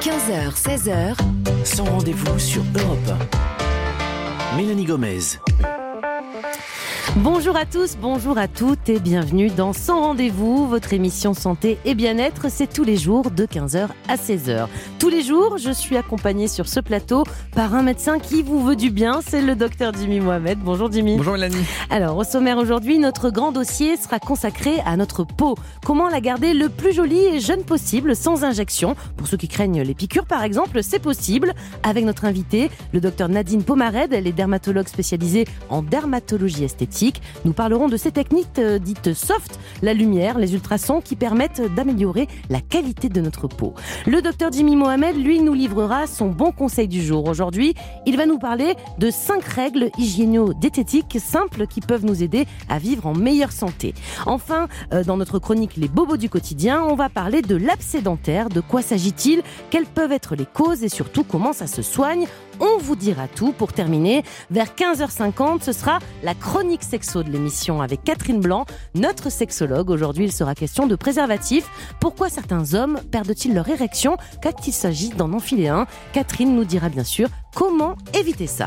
15h, 16h, Sans rendez-vous sur Europe 1. Mélanie Gomez. Bonjour à tous, bonjour à toutes et bienvenue dans Sans rendez-vous, votre émission santé et bien-être, c'est tous les jours de 15h à 16h. Tous les jours, je suis accompagnée sur ce plateau par un médecin qui vous veut du bien, c'est le docteur Jimmy Mohamed. Bonjour Jimmy. Bonjour Mélanie. Alors au sommaire aujourd'hui, notre grand dossier sera consacré à notre peau. Comment la garder le plus jolie et jeune possible sans injection. Pour ceux qui craignent les piqûres par exemple, c'est possible. Avec notre invitée, le docteur Nadine Pomared, elle est dermatologue spécialisée en dermatologie esthétique. Nous parlerons de ces techniques dites soft, la lumière, les ultrasons qui permettent d'améliorer la qualité de notre peau. Le docteur Jimmy Mohamed, lui, nous livrera son bon conseil du jour. Aujourd'hui, il va nous parler de 5 règles hygiéno-diététiques simples qui peuvent nous aider à vivre en meilleure santé. Enfin, dans notre chronique Les bobos du quotidien, on va parler de l'abcès dentaire. De quoi s'agit-il ? Quelles peuvent être les causes et surtout comment ça se soigne ? On vous dira tout. Pour terminer, vers 15h50, ce sera la chronique sexo de l'émission avec Catherine Blanc, notre sexologue. Aujourd'hui, il sera question de préservatifs. Pourquoi certains hommes perdent-ils leur érection quand il s'agit d'en enfiler un ? Catherine nous dira bien sûr comment éviter ça.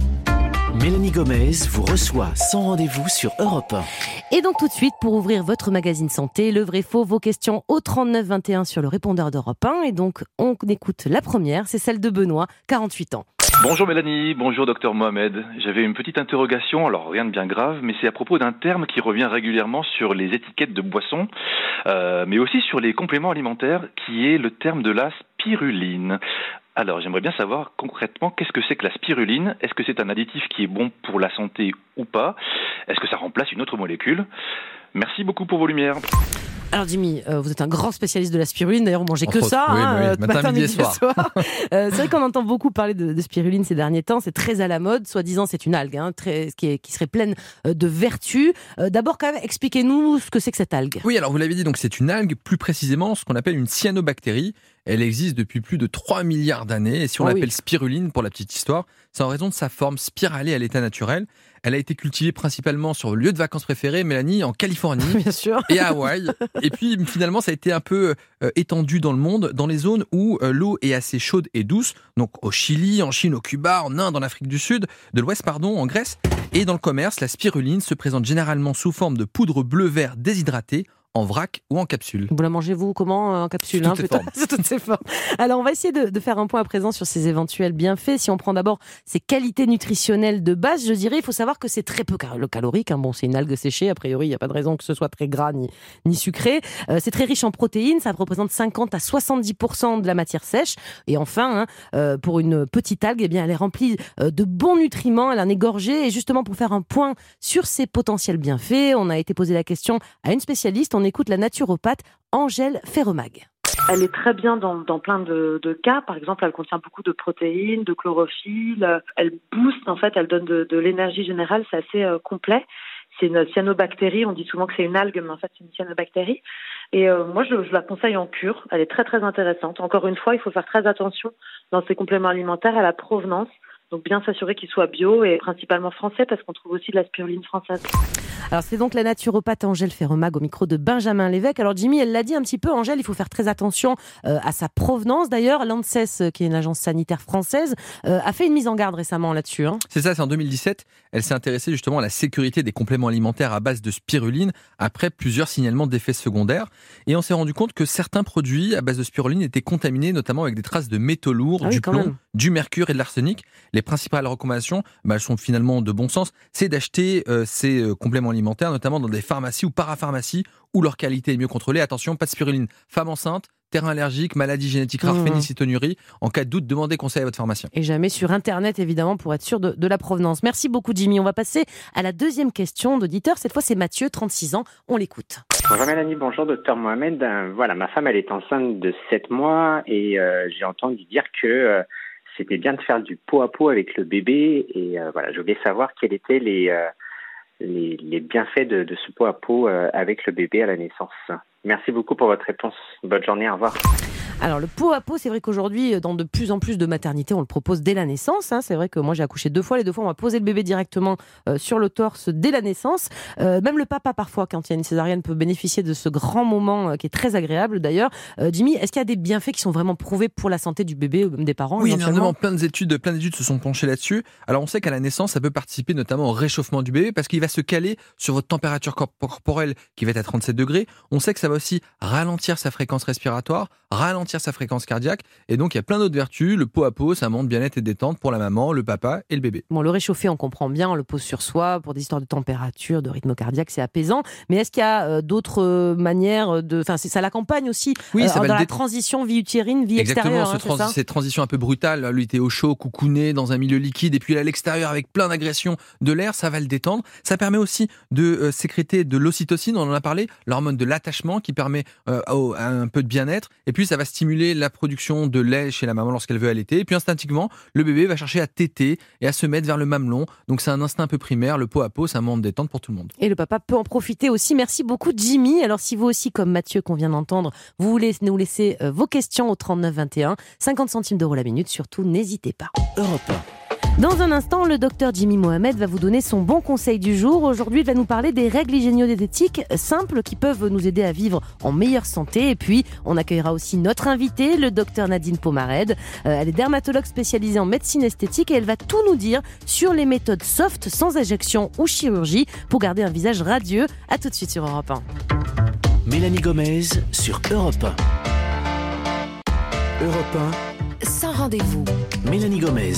Mélanie Gomez vous reçoit Sans rendez-vous sur Europe 1. Et donc tout de suite, pour ouvrir votre magazine santé, le vrai faux, vos questions au 39 21 sur le répondeur d'Europe 1. Et donc, on écoute la première, c'est celle de Benoît, 48 ans. Bonjour Mélanie, bonjour docteur Mohamed. J'avais une petite interrogation, alors rien de bien grave, mais c'est à propos d'un terme qui revient régulièrement sur les étiquettes de boissons, mais aussi sur les compléments alimentaires, qui est le terme de la spiruline. Alors, j'aimerais bien savoir concrètement qu'est-ce que c'est que la spiruline. Est-ce que c'est un additif qui est bon pour la santé ou pas ? Est-ce que ça remplace une autre molécule ? Merci beaucoup pour vos lumières. Alors Jimmy, vous êtes un grand spécialiste de la spiruline, d'ailleurs vous mangez que ça, oui, matin, midi et soir. C'est vrai qu'on entend beaucoup parler de spiruline ces derniers temps, c'est très à la mode, soi-disant c'est une algue qui serait pleine de vertus. D'abord quand même, expliquez-nous ce que c'est que cette algue. Oui, alors vous l'avez dit, donc c'est une algue, plus précisément ce qu'on appelle une cyanobactérie. Elle existe depuis plus de 3 milliards d'années, et si on l'appelle spiruline, pour la petite histoire, c'est en raison de sa forme spiralée à l'état naturel. Elle a été cultivée principalement sur le lieu de vacances préféré, Mélanie, en Californie. Bien sûr. Et à Hawaï. Et puis finalement, ça a été un peu étendu dans le monde, dans les zones où l'eau est assez chaude et douce. Donc au Chili, en Chine, au Cuba, en Inde, en Afrique de l'Ouest, en Grèce. Et dans le commerce, la spiruline se présente généralement sous forme de poudre bleu-vert déshydratée, en vrac ou en capsule. Vous la mangez-vous comment en capsule? Sous toutes ces formes. Alors on va essayer de faire un point à présent sur ces éventuels bienfaits. Si on prend d'abord ses qualités nutritionnelles de base, je dirais, il faut savoir que c'est très peu calorique. Bon, c'est une algue séchée, a priori, il n'y a pas de raison que ce soit très gras ni sucré. C'est très riche en protéines, ça représente 50 à 70% de la matière sèche. Et enfin, pour une petite algue, eh bien, elle est remplie de bons nutriments, elle en est gorgée. Et justement, pour faire un point sur ses potentiels bienfaits, on a été posé la question à une spécialiste. On écoute la naturopathe Angèle Ferremag. Elle est très bien dans plein de cas. Par exemple, elle contient beaucoup de protéines, de chlorophylle. Elle booste, en fait, elle donne de l'énergie générale. C'est assez complet. C'est une cyanobactérie. On dit souvent que c'est une algue, mais en fait, c'est une cyanobactérie. Et moi, je la conseille en cure. Elle est très, très intéressante. Encore une fois, il faut faire très attention dans ces compléments alimentaires à la provenance. Donc bien s'assurer qu'ils soient bio et principalement français parce qu'on trouve aussi de la spiruline française. Alors c'est donc la naturopathe Angèle Ferremag au micro de Benjamin Lévesque. Alors Jimmy, elle l'a dit un petit peu, Angèle, il faut faire très attention à sa provenance. D'ailleurs, l'ANSES, qui est une agence sanitaire française, a fait une mise en garde récemment là-dessus. C'est ça, c'est en 2017. Elle s'est intéressée justement à la sécurité des compléments alimentaires à base de spiruline après plusieurs signalements d'effets secondaires. Et on s'est rendu compte que certains produits à base de spiruline étaient contaminés, notamment avec des traces de métaux lourds, du plomb, du mercure et de l'arsenic. Les principales recommandations, elles sont finalement de bon sens, c'est d'acheter ces compléments alimentaires, notamment dans des pharmacies ou parapharmacies, où leur qualité est mieux contrôlée. Attention, pas de spiruline. Femme enceinte, terrain allergique, maladie génétique rare, phénylcétonurie. En cas de doute, demandez conseil à votre pharmacien. Et jamais sur Internet, évidemment, pour être sûr de la provenance. Merci beaucoup, Jimmy. On va passer à la deuxième question d'auditeur. Cette fois, c'est Mathieu, 36 ans. On l'écoute. Bonjour Mélanie, bonjour docteur Mohamed. Voilà, ma femme, elle est enceinte de 7 mois et j'ai entendu dire que c'était bien de faire du pot à pot avec le bébé. Et voilà, je voulais savoir quels étaient les bienfaits de ce pot à pot avec le bébé à la naissance. Merci beaucoup pour votre réponse. Bonne journée, au revoir. Alors le pot à pot, c'est vrai qu'aujourd'hui, dans de plus en plus de maternités, on le propose dès la naissance. C'est vrai que moi j'ai accouché 2 fois, les 2 fois on va poser le bébé directement sur le torse dès la naissance. Même le papa parfois, quand il y a une césarienne, peut bénéficier de ce grand moment qui est très agréable d'ailleurs. Jimmy, est-ce qu'il y a des bienfaits qui sont vraiment prouvés pour la santé du bébé ou même des parents? Oui, évidemment, plein d'études se sont penchées là-dessus. Alors on sait qu'à la naissance, ça peut participer notamment au réchauffement du bébé parce qu'il va se caler sur votre température corporelle qui va être à 37 degrés. On sait que ça va aussi ralentir sa fréquence respiratoire, ralentir sa fréquence cardiaque, et donc il y a plein d'autres vertus. Le pot à pot, ça montre bien-être et détente pour la maman, le papa et le bébé. Bon, le réchauffer, on comprend bien, on le pose sur soi pour des histoires de température, de rythme cardiaque, c'est apaisant. Mais est-ce qu'il y a d'autres manières de... Enfin, ça l'accompagne aussi oui, ça va dans la transition vie utérine, vie extérieure. Exactement, cette transition un peu brutale. Lui, il était au chaud, coucouné, dans un milieu liquide, et puis à l'extérieur avec plein d'agressions de l'air, ça va le détendre. Ça permet aussi de sécréter de l'ocytocine, on en a parlé, l'hormone de l'attachement qui permet un peu de bien-être. Et puis ça va stimuler la production de lait chez la maman lorsqu'elle veut allaiter. Et puis instinctivement, le bébé va chercher à téter et à se mettre vers le mamelon. Donc c'est un instinct un peu primaire. Le pot à pot, c'est un moment de détente pour tout le monde. Et le papa peut en profiter aussi. Merci beaucoup Jimmy. Alors si vous aussi, comme Mathieu qu'on vient d'entendre, vous voulez nous laisser vos questions au 39 21, 50 centimes d'euros la minute, surtout n'hésitez pas. Europe 1. Dans un instant, le docteur Jimmy Mohamed va vous donner son bon conseil du jour. Aujourd'hui, il va nous parler des règles hygiéno-diététiques simples qui peuvent nous aider à vivre en meilleure santé. Et puis, on accueillera aussi notre invitée, le docteur Nadine Pomarède. Elle est dermatologue spécialisée en médecine esthétique et elle va tout nous dire sur les méthodes soft, sans injection ou chirurgie, pour garder un visage radieux. À tout de suite sur Europe 1. Mélanie Gomez sur Europe 1. Europe 1. Sans rendez-vous. Mélanie Gomez.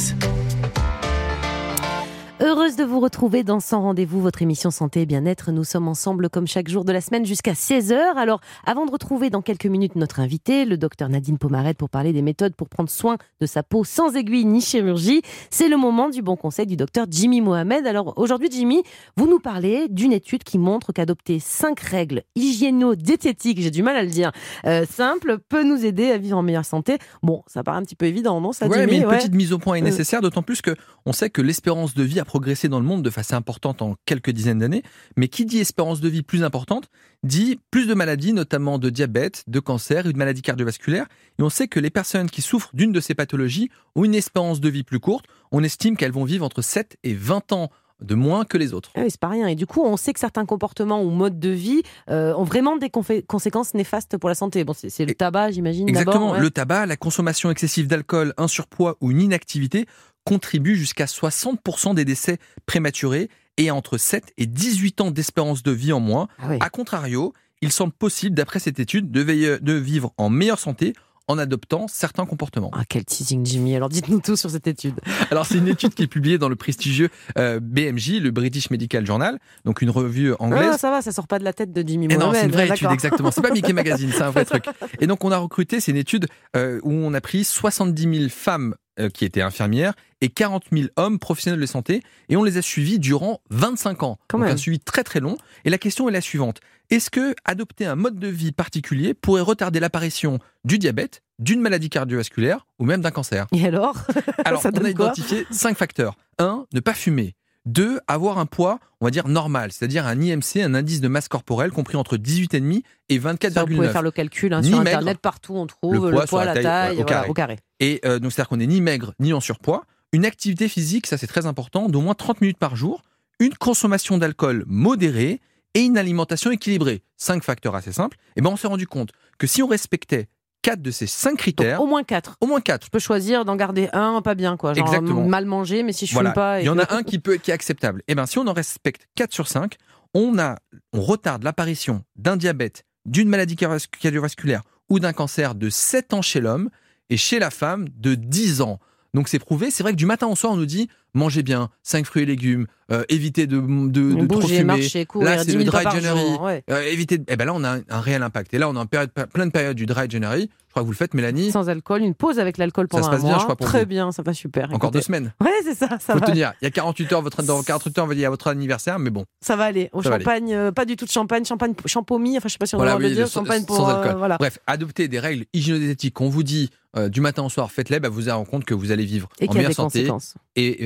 Heureuse de vous retrouver dans Sans Rendez-vous, votre émission Santé et Bien-être. Nous sommes ensemble comme chaque jour de la semaine jusqu'à 16h. Alors, avant de retrouver dans quelques minutes notre invité, le docteur Nadine Pomarède, pour parler des méthodes pour prendre soin de sa peau sans aiguille ni chirurgie, c'est le moment du bon conseil du docteur Jimmy Mohamed. Alors, aujourd'hui, Jimmy, vous nous parlez d'une étude qui montre qu'adopter 5 règles hygiéno-diététiques, j'ai du mal à le dire, simples, peut nous aider à vivre en meilleure santé. Bon, ça paraît un petit peu évident, non, ça, Jimmy? Mais une petite mise au point est nécessaire, d'autant plus qu'on sait que l'espérance de vie a progressé dans le monde de façon importante en quelques dizaines d'années. Mais qui dit espérance de vie plus importante, dit plus de maladies, notamment de diabète, de cancer et de maladies cardiovasculaires. Et on sait que les personnes qui souffrent d'une de ces pathologies ont une espérance de vie plus courte. On estime qu'elles vont vivre entre 7 et 20 ans de moins que les autres. Ah oui, c'est pas rien. Et du coup, on sait que certains comportements ou modes de vie ont vraiment des conséquences néfastes pour la santé. Bon, c'est le tabac, j'imagine. Exactement. D'abord, Le tabac, la consommation excessive d'alcool, un surpoids ou une inactivité contribuent jusqu'à 60% des décès prématurés et à entre 7 et 18 ans d'espérance de vie en moins. Ah oui. A contrario, il semble possible, d'après cette étude, de vivre en meilleure santé en adoptant certains comportements. Ah, quel teasing, Jimmy. Alors, dites-nous tout sur cette étude. Alors, c'est une étude qui est publiée dans le prestigieux BMJ, le British Medical Journal, donc une revue anglaise. Ah, ça va, ça sort pas de la tête de Jimmy Mohamed. Non, c'est une vraie d'accord. étude, exactement. C'est pas Mickey Magazine, c'est un vrai truc. Et donc, on a recruté, c'est une étude où on a pris 70 000 femmes qui étaient infirmières et 40 000 hommes professionnels de santé, et on les a suivis durant 25 ans. Quand donc même. un suivi très très long. Et la question est la suivante. Est-ce que adopter un mode de vie particulier pourrait retarder l'apparition du diabète, d'une maladie cardiovasculaire ou même d'un cancer? Et alors Alors, Ça on donne a quoi identifié 5 facteurs. 1, ne pas fumer. 2, avoir un poids, on va dire, normal, c'est-à-dire un IMC, un indice de masse corporelle, compris entre 18,5 et 24,9. Vous pouvez faire le calcul Ni sur maigre. Internet, partout on trouve Le poids, la taille, au voilà, carré. au carré. Et donc, c'est-à-dire qu'on n'est ni maigre ni en surpoids. Une activité physique, ça c'est très important, d'au moins 30 minutes par jour. Une consommation d'alcool modérée et une alimentation équilibrée. 5 facteurs assez simples. Et ben on s'est rendu compte que si on respectait 4 de ces 5 critères... Donc, au moins 4. Au moins 4. Je peux choisir d'en garder un, pas bien, quoi. Genre Exactement. mal manger, mais si je Voilà. fume pas... Il y en a un qui est acceptable. Et bien, si on en respecte 4 sur 5, on retarde l'apparition d'un diabète, d'une maladie cardiovasculaire ou d'un cancer de 7 ans chez l'homme et chez la femme de 10 ans. Donc c'est prouvé. C'est vrai que du matin au soir, on nous dit mangez bien, 5 fruits et légumes, évitez de bouger, trop fumer. marcher, courir, Là, c'est 10 le 000 dry pas par January. jour, ouais. Évitez. Et ben là, on a un réel impact. Et là, on est en pleine période du dry January. Je crois que vous le faites, Mélanie. Sans alcool, une pause avec l'alcool pendant se passe un bien, mois. je crois, pour Très vous. bien, ça va super. Encore Écoutez. 2 semaines. Ouais, c'est ça. Ça Faut va. tenir. Il y a 48 heures, dans 48 heures, on va dire à votre anniversaire, mais bon. Ça va aller. Au Ça va champagne, pas du tout de champagne champomis. Enfin, je sais pas si on Voilà, a le droit de oui, le dire. Champagne pour. sans alcool. Voilà. Bref, adopter des règles hygiéno-diététiques qu'on vous dit du matin au soir, faites-les, vous vous rendez compte que vous allez vivre Et en qu'il y a meilleure des santé conséquences.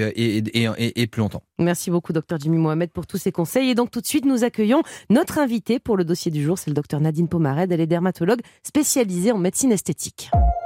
et plus longtemps. Merci beaucoup, docteur Jimmy Mohamed, pour tous ces conseils. Et donc, tout de suite, nous accueillons notre invité pour le dossier du jour. C'est le docteur Nadine Pomarède. Elle est dermatologue spécialisée en médecine esthétique.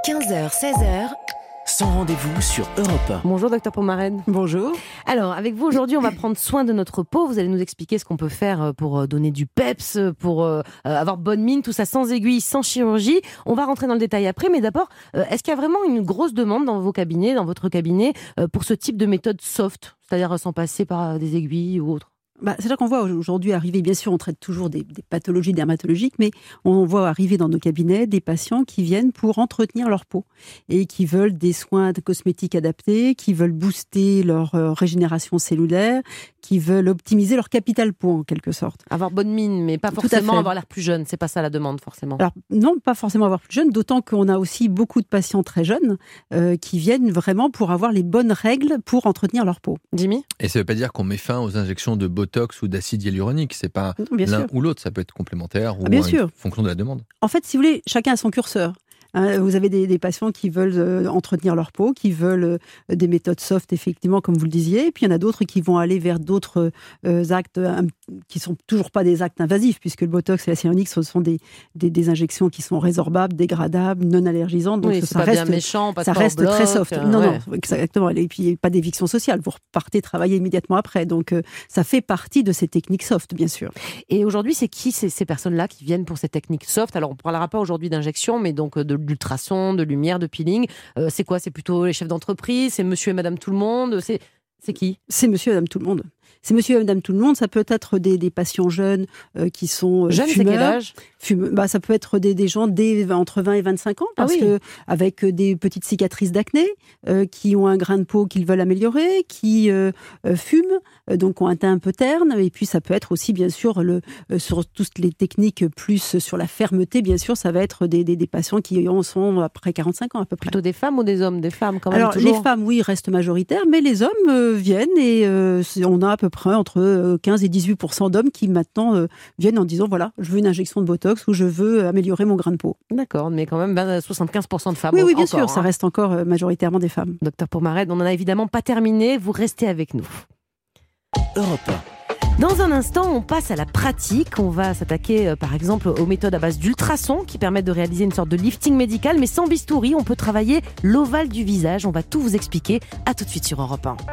15h, 16h, sans rendez-vous sur Europe 1. Bonjour docteur Pomarède. Bonjour. Alors avec vous aujourd'hui on va prendre soin de notre peau. Vous allez nous expliquer ce qu'on peut faire pour donner du peps, pour avoir bonne mine, tout ça sans aiguille, sans chirurgie. On va rentrer dans le détail après, mais d'abord, est-ce qu'il y a vraiment une grosse demande dans vos cabinets, dans votre cabinet, pour ce type de méthode soft, c'est-à-dire sans passer par des aiguilles ou autre? C'est là qu'on voit aujourd'hui arriver, bien sûr, on traite toujours des pathologies dermatologiques, mais on voit arriver dans nos cabinets des patients qui viennent pour entretenir leur peau et qui veulent des soins cosmétiques adaptés, qui veulent booster leur régénération cellulaire, qui veulent optimiser leur capital peau en quelque sorte. Avoir bonne mine, mais pas forcément avoir l'air plus jeune, c'est pas ça la demande forcément. Alors non, pas forcément avoir plus jeune, d'autant qu'on a aussi beaucoup de patients très jeunes qui viennent vraiment pour avoir les bonnes règles pour entretenir leur peau. Jimmy ? Et ça ne veut pas dire qu'on met fin aux injections de Botox ou d'acide hyaluronique, c'est pas l'un ou l'autre, ça peut être complémentaire ou en fonction de la demande. En fait, si vous voulez, chacun a son curseur. Vous avez des patients qui veulent entretenir leur peau, qui veulent des méthodes soft, effectivement, comme vous le disiez. Et puis, il y en a d'autres qui vont aller vers d'autres actes qui ne sont toujours pas des actes invasifs, puisque le Botox et l'acide hyaluronique, ce sont des injections qui sont résorbables, dégradables, non allergisantes. Donc, oui, ça reste, bien méchant, ça reste très soft. Non, exactement. Et puis, pas d'éviction sociale. Vous repartez travailler immédiatement après. Donc, ça fait partie de ces techniques soft, bien sûr. Et aujourd'hui, c'est qui ces personnes-là qui viennent pour ces techniques soft? Alors, on ne parlera pas aujourd'hui d'injection, mais donc d'ultrasons, de lumière, de peeling. C'est quoi? C'est plutôt les chefs d'entreprise? C'est monsieur et madame tout le monde? C'est qui? C'est monsieur et madame tout le monde. C'est monsieur et madame tout le monde. Ça peut être des patients jeunes qui sont jeunes, fumeurs. C'est quel âge? Ça peut être des gens entre 20 et 25 ans, parce que avec des petites cicatrices d'acné, qui ont un grain de peau qu'ils veulent améliorer, qui fument, donc ont un teint un peu terne. Et puis ça peut être aussi, bien sûr, sur toutes les techniques plus sur la fermeté, bien sûr, ça va être des patients qui en sont après 45 ans à peu près. Plutôt des femmes ou des hommes? Des femmes quand même. Alors toujours. Les femmes, oui, restent majoritaires, mais les hommes viennent et on a à peu près entre 15 et 18% d'hommes qui maintenant viennent en disant voilà, je veux une injection de Botox ou je veux améliorer mon grain de peau. D'accord, mais quand même 75% de femmes. Oui, bien sûr, ça reste encore majoritairement des femmes. Docteur Pomarède, on n'en a évidemment pas terminé, vous restez avec nous. Europe 1. Dans un instant, on passe à la pratique. On va s'attaquer par exemple aux méthodes à base d'ultrasons qui permettent de réaliser une sorte de lifting médical, mais sans bistouri. On peut travailler l'ovale du visage. On va tout vous expliquer. À tout de suite sur Europe 1.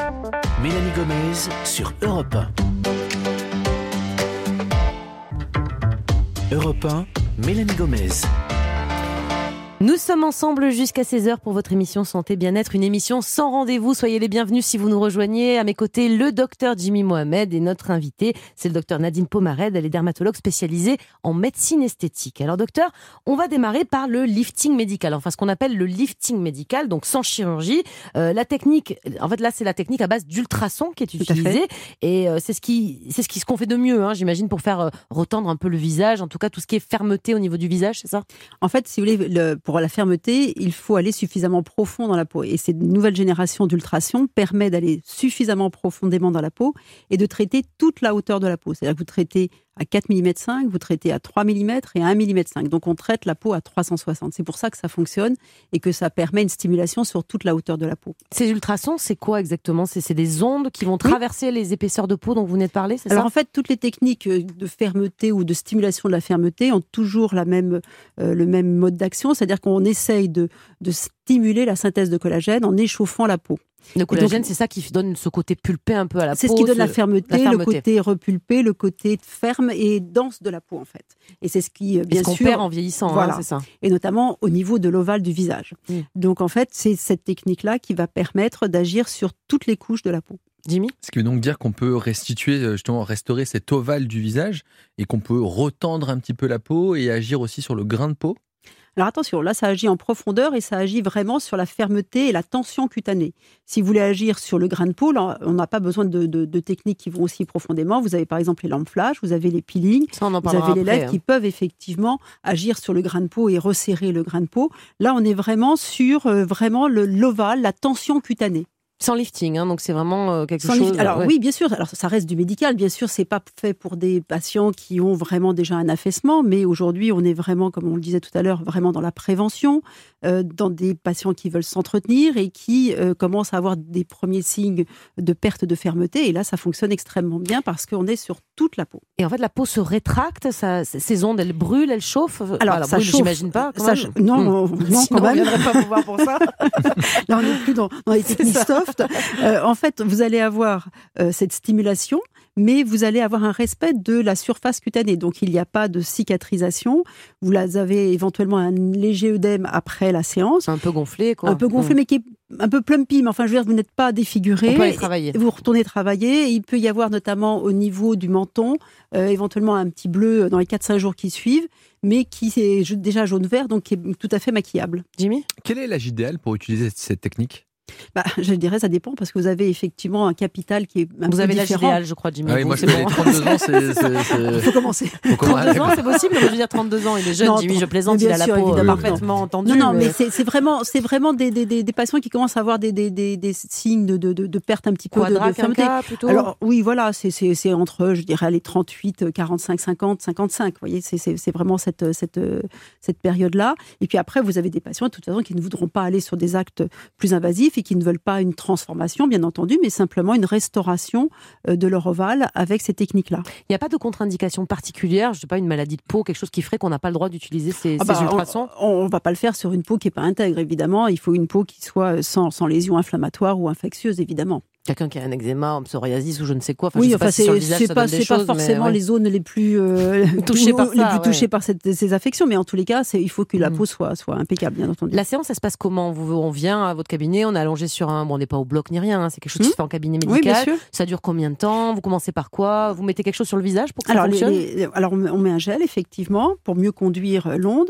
Mélanie Gomez sur Europe 1. Europe 1, Mélanie Gomez. Nous sommes ensemble jusqu'à 16h pour votre émission Santé Bien-être, une émission sans rendez-vous. Soyez les bienvenus si vous nous rejoignez. À mes côtés, le docteur Jimmy Mohamed et notre invité, c'est le docteur Nadine Pomarède. Elle est dermatologue spécialisée en médecine esthétique. Alors docteur, on va démarrer par le lifting médical, enfin ce qu'on appelle le lifting médical, donc sans chirurgie. La technique, en fait là c'est la technique à base d'ultrasons qui est utilisée et c'est ce qu'on fait de mieux, j'imagine, pour faire retendre un peu le visage, en tout cas tout ce qui est fermeté au niveau du visage, c'est ça? En fait, si vous voulez, pour la fermeté, il faut aller suffisamment profond dans la peau. Et cette nouvelle génération d'ultrasons permet d'aller suffisamment profondément dans la peau et de traiter toute la hauteur de la peau. C'est-à-dire que vous traitez à 4 mm 5, vous traitez à 3 mm et à 1 mm 5. Donc on traite la peau à 360. C'est pour ça que ça fonctionne et que ça permet une stimulation sur toute la hauteur de la peau. Ces ultrasons, c'est quoi exactement? C'est des ondes qui vont traverser les épaisseurs de peau dont vous venez de parler, c'est ça? Alors en fait, toutes les techniques de fermeté ou de stimulation de la fermeté ont toujours le même mode d'action, c'est-à-dire qu'on essaye de stimuler la synthèse de collagène en échauffant la peau. Le collagène, c'est ça qui donne ce côté pulpé un peu à la peau. C'est ce qui donne la fermeté, le côté repulpé, le côté ferme et dense de la peau en fait. Et c'est ce qui, bien sûr, qu'on perd en vieillissant, voilà. C'est ça. Et notamment au niveau de l'ovale du visage. Donc en fait, c'est cette technique-là qui va permettre d'agir sur toutes les couches de la peau. Jimmy ? Ce qui veut donc dire qu'on peut restaurer cet ovale du visage et qu'on peut retendre un petit peu la peau et agir aussi sur le grain de peau. Alors attention, là ça agit en profondeur et ça agit vraiment sur la fermeté et la tension cutanée. Si vous voulez agir sur le grain de peau, là, on n'a pas besoin de techniques qui vont aussi profondément. Vous avez par exemple les lampes flash, vous avez les peelings, vous avez les LED qui peuvent effectivement agir sur le grain de peau et resserrer le grain de peau. Là on est vraiment sur l'ovale, la tension cutanée. Sans lifting, donc c'est vraiment quelque chose... Alors oui, bien sûr, alors ça reste du médical, bien sûr, c'est pas fait pour des patients qui ont vraiment déjà un affaissement, mais aujourd'hui on est vraiment, comme on le disait tout à l'heure, vraiment dans la prévention. dans des patients qui veulent s'entretenir et qui commencent à avoir des premiers signes de perte de fermeté. Et là, ça fonctionne extrêmement bien parce qu'on est sur toute la peau. Et en fait, la peau se rétracte, ces ondes, elles brûlent, elles chauffent. Alors, ça brûle, j'imagine pas. Non, Sinon, quand même. on ne viendrait pas vous voir pour ça. Là, on n'est plus dans les techniques soft. En fait, vous allez avoir cette stimulation, mais vous allez avoir un respect de la surface cutanée. Donc, il n'y a pas de cicatrisation. Vous avez éventuellement un léger œdème après la séance. Un peu gonflé, quoi. Un peu gonflé, mais qui est un peu plumpy. Mais enfin, je veux dire, vous n'êtes pas défiguré. On peut aller travailler. Vous retournez travailler. Il peut y avoir notamment au niveau du menton, éventuellement un petit bleu dans les 4-5 jours qui suivent, mais qui est déjà jaune-vert, donc qui est tout à fait maquillable. Jimmy ? Quel est l'âge idéal pour utiliser cette technique ? Je dirais, ça dépend, parce que vous avez effectivement un capital qui est un peu différent. Vous avez l'âge idéal, je crois, Jimmy. Ah oui, moi, je fais les 32 ans, Il faut commencer. 32 ans, c'est possible, mais je veux dire 32 ans, il est jeune, Non, Jimmy, je plaisante, il a la sûr, peau évidemment. parfaitement entendue. Non, mais c'est vraiment des patients qui commencent à avoir des signes de perte un petit peu de fermeté. Plutôt. Alors, oui, voilà, c'est entre, je dirais, les 38, 45, 50, 55. Vous voyez, c'est vraiment cette période-là. Et puis après, vous avez des patients, de toute façon, qui ne voudront pas aller sur des actes plus invasifs et qui ne veulent pas une transformation, bien entendu, mais simplement une restauration de leur ovale avec ces techniques-là. Il n'y a pas de contre-indication particulière, je ne sais pas, une maladie de peau, quelque chose qui ferait qu'on n'a pas le droit d'utiliser ces ultrasons ? On ne va pas le faire sur une peau qui n'est pas intègre, évidemment. Il faut une peau qui soit sans lésion inflammatoire ou infectieuse, évidemment. Quelqu'un qui a un eczéma, un psoriasis ou je ne sais quoi. Oui, c'est pas forcément les zones les plus touchées par ces affections, mais en tous les cas, il faut que la peau soit impeccable, bien entendu. La séance, ça se passe comment ? On vient à votre cabinet, on est allongé sur un... Bon, on n'est pas au bloc ni rien, c'est quelque chose qui se fait en cabinet médical. Oui, bien sûr. Ça dure combien de temps ? Vous commencez par quoi ? Vous mettez quelque chose sur le visage pour que ça fonctionne ? Alors, on met un gel, effectivement, pour mieux conduire l'onde.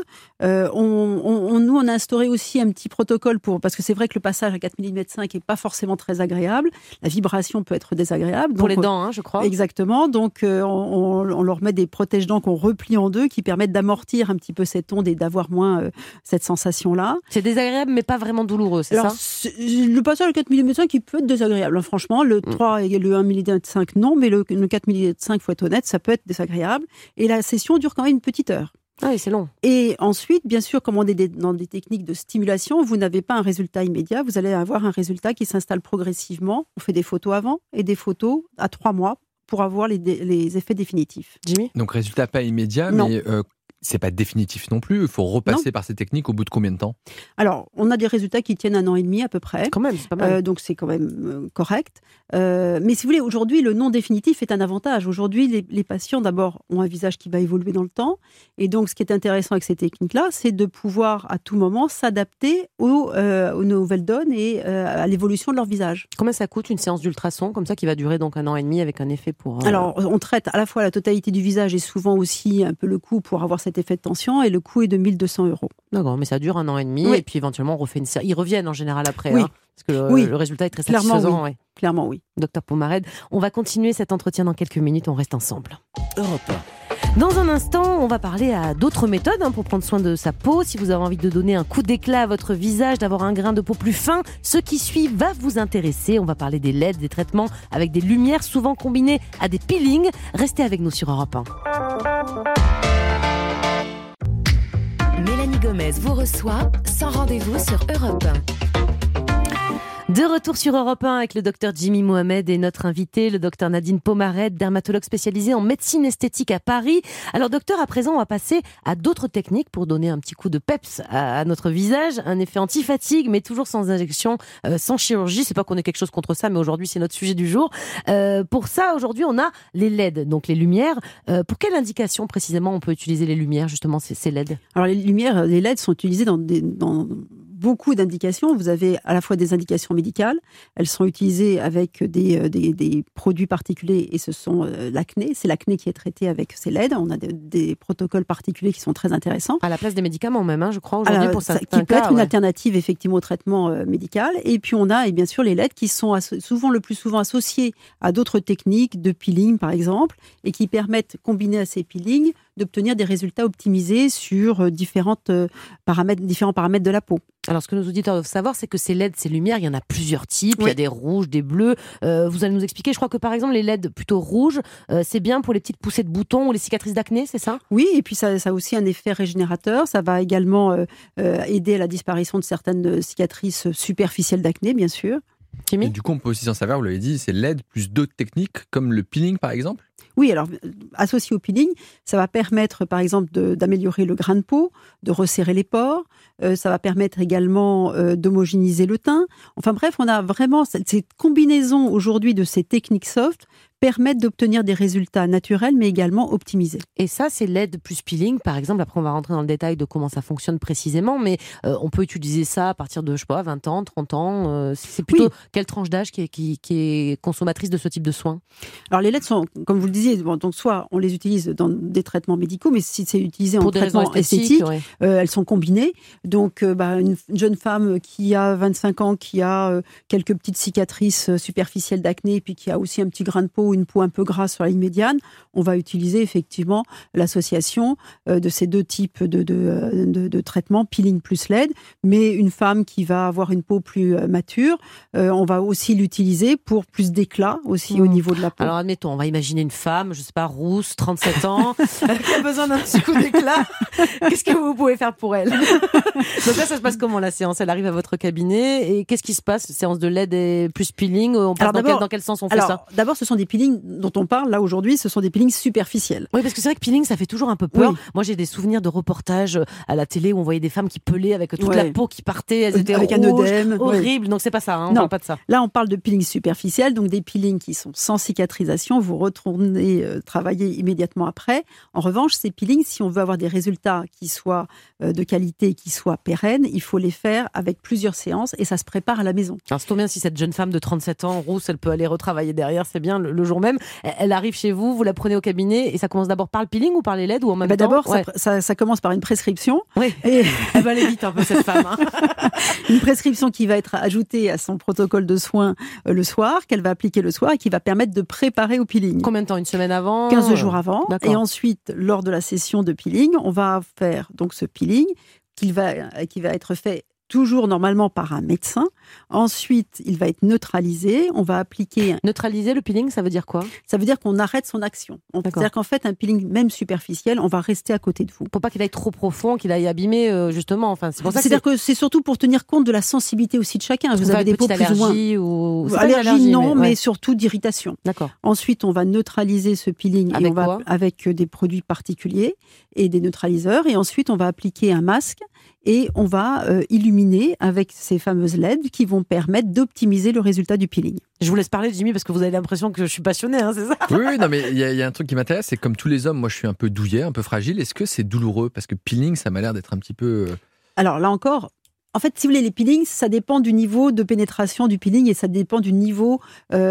Nous, on a instauré aussi un petit protocole parce que c'est vrai que le passage à 4 mm 5 n'est pas forcément très agréable. La vibration peut être désagréable. Pour les dents, je crois. Exactement. Donc, on leur met des protège-dents qu'on replie en deux qui permettent d'amortir un petit peu cette onde et d'avoir moins cette sensation-là. C'est désagréable, mais pas vraiment douloureux, c'est ça ? Le passage à 4 mm 5, il peut être désagréable. Franchement, le 3 et le 1 mm 5, non, mais le 4 mm 5, il faut être honnête, ça peut être désagréable. Et la session dure quand même une petite heure. Ah oui, c'est long. Et ensuite, bien sûr, comme on est dans des techniques de stimulation, vous n'avez pas un résultat immédiat, vous allez avoir un résultat qui s'installe progressivement. On fait des photos avant et des photos à 3 mois pour avoir les effets définitifs. Jimmy ? Donc, résultat pas immédiat, non. Mais c'est pas définitif non plus. Il faut repasser par ces techniques au bout de combien de temps ? Alors, on a des résultats qui tiennent 1 an et demi à peu près. Quand même, c'est pas mal. Donc, c'est quand même correct. Mais si vous voulez, aujourd'hui, le non définitif est un avantage. Aujourd'hui, les patients, d'abord, ont un visage qui va évoluer dans le temps. Et donc, ce qui est intéressant avec ces techniques-là, c'est de pouvoir, à tout moment, s'adapter aux nouvelles donnes et à l'évolution de leur visage. Combien ça coûte une séance d'ultrason, comme ça, qui va durer donc 1 an et demi avec un effet pour... Alors, on traite à la fois la totalité du visage et souvent aussi un peu le cou pour avoir cet effet de tension. Et le coût est de 1 200 €. D'accord, mais ça dure 1 an et demi. Oui. Et puis, éventuellement, on refait une séance. Ils reviennent en général après. Oui. Parce que le résultat est très satisfaisant. Oui. Clairement, oui. Docteur Pomarède, on va continuer cet entretien dans quelques minutes. On reste ensemble. Europe 1. Dans un instant, on va parler à d'autres méthodes pour prendre soin de sa peau. Si vous avez envie de donner un coup d'éclat à votre visage, d'avoir un grain de peau plus fin, ce qui suit va vous intéresser. On va parler des LED, des traitements avec des lumières souvent combinées à des peelings. Restez avec nous sur Europe 1. Mélanie Gomez vous reçoit sans rendez-vous sur Europe 1. De retour sur Europe 1 avec le docteur Jimmy Mohamed et notre invité, le docteur Nadine Pomarède, dermatologue spécialisée en médecine esthétique à Paris. Alors docteur, à présent, on va passer à d'autres techniques pour donner un petit coup de peps à notre visage, un effet anti-fatigue, mais toujours sans injection, sans chirurgie. C'est pas qu'on ait quelque chose contre ça, mais aujourd'hui, c'est notre sujet du jour. Pour ça, aujourd'hui, on a les LED, donc les lumières. Pour quelle indication précisément on peut utiliser les lumières, justement, ces LED ? Alors les lumières, les LED sont utilisées dans beaucoup d'indications. Vous avez à la fois des indications médicales, elles sont utilisées avec des produits particuliers et ce sont l'acné. C'est l'acné qui est traité avec ces LED. On a des protocoles particuliers qui sont très intéressants. À la place des médicaments même, je crois, aujourd'hui, pour certains cas. Qui peut être une alternative effectivement au traitement médical. Et puis on a, et bien sûr, les LED qui sont le plus souvent associés à d'autres techniques de peeling, par exemple, et qui permettent, combinés à ces peelings, d'obtenir des résultats optimisés sur différents paramètres de la peau. Alors, ce que nos auditeurs doivent savoir, c'est que ces LED, ces lumières, il y en a plusieurs types. Oui. Il y a des rouges, des bleus. Vous allez nous expliquer, je crois que par exemple, les LED plutôt rouges, c'est bien pour les petites poussées de boutons ou les cicatrices d'acné, c'est ça ? Oui, et puis ça a aussi un effet régénérateur. Ça va également aider à la disparition de certaines cicatrices superficielles d'acné, bien sûr. Et du coup, on peut aussi s'en servir, vous l'avez dit, c'est LED plus d'autres techniques, comme le peeling par exemple ? Oui, alors associé au peeling, ça va permettre par exemple d'améliorer le grain de peau, de resserrer les pores, ça va permettre également d'homogénéiser le teint. Enfin bref, on a vraiment cette combinaison aujourd'hui de ces techniques soft permettent d'obtenir des résultats naturels mais également optimisés. Et ça, c'est LED plus peeling, par exemple. Après, on va rentrer dans le détail de comment ça fonctionne précisément, mais on peut utiliser ça à partir de, 20 ans, 30 ans. C'est plutôt quelle tranche d'âge qui est consommatrice de ce type de soins ? Alors les LED sont, comme vous le disiez, donc soit on les utilise dans des traitements médicaux, mais si c'est utilisé en traitement esthétique, elles sont combinées. Donc une jeune femme qui a 25 ans, qui a quelques petites cicatrices superficielles d'acné, et puis qui a aussi un petit grain de peau, une peau un peu grasse sur la ligne médiane, on va utiliser effectivement l'association de ces deux types de traitements, peeling plus LED. Mais une femme qui va avoir une peau plus mature, on va aussi l'utiliser pour plus d'éclat aussi au niveau de la peau. Alors admettons, on va imaginer une femme, je sais pas, rousse, 37 ans, qui a besoin d'un petit coup d'éclat. Qu'est-ce que vous pouvez faire pour elle ? Donc là, ça se passe comment la séance ? Elle arrive à votre cabinet et qu'est-ce qui se passe ? Séance de LED et plus peeling, on passe dans quel sens on fait ça ? D'abord, ce sont des peelings dont on parle là aujourd'hui, ce sont des peelings superficiels. Oui, parce que c'est vrai que peeling, ça fait toujours un peu peur. Oui. Moi, j'ai des souvenirs de reportages à la télé où on voyait des femmes qui pelaient avec toute la peau qui partait, elles étaient avec rouges, un œdème, horrible. Donc c'est pas ça, on parle pas de ça. Là, on parle de peeling superficiel, donc des peelings qui sont sans cicatrisation. Vous retournez travailler immédiatement après. En revanche, ces peelings, si on veut avoir des résultats qui soient de qualité, qui soient pérennes, il faut les faire avec plusieurs séances et ça se prépare à la maison. Alors c'est trop bien si cette jeune femme de 37 ans, rousse, elle peut aller retravailler derrière, c'est bien le jour même. Elle arrive chez vous, vous la prenez au cabinet et ça commence d'abord par le peeling ou par les LED ou en même temps ? D'abord, ça commence par une prescription. Oui. Et elle va aller vite un peu cette femme. Une prescription qui va être ajoutée à son protocole de soins le soir, qu'elle va appliquer le soir et qui va permettre de préparer au peeling. Combien de temps ? Une semaine avant ? 15 jours avant. D'accord. Et ensuite, lors de la session de peeling, on va faire donc ce peeling qui va être fait toujours normalement par un médecin. Ensuite, il va être neutralisé. On va appliquer... Neutraliser le peeling, ça veut dire quoi ? Ça veut dire qu'on arrête son action. C'est-à-dire qu'en fait, un peeling, même superficiel, on va rester à côté de vous. Pour pas qu'il aille trop profond, qu'il aille abîmer, justement. Enfin, c'est pour ça C'est-à-dire que c'est surtout pour tenir compte de la sensibilité aussi de chacun. Vous avez des peaux plus ou moins... Allergie, non, mais surtout d'irritation. D'accord. Ensuite, on va neutraliser ce peeling avec des produits particuliers et des neutraliseurs. Et ensuite, on va appliquer un masque et on va illuminer avec ces fameuses LED qui vont permettre d'optimiser le résultat du peeling. Je vous laisse parler, Jimmy, parce que vous avez l'impression que je suis passionnée, c'est ça ? Oui, non, mais il y a un truc qui m'intéresse, c'est comme tous les hommes, moi je suis un peu douillet, un peu fragile. Est-ce que c'est douloureux ? Parce que peeling, ça m'a l'air d'être un petit peu... Alors là encore... En fait, si vous voulez, les peelings, ça dépend du niveau de pénétration du peeling et ça dépend du niveau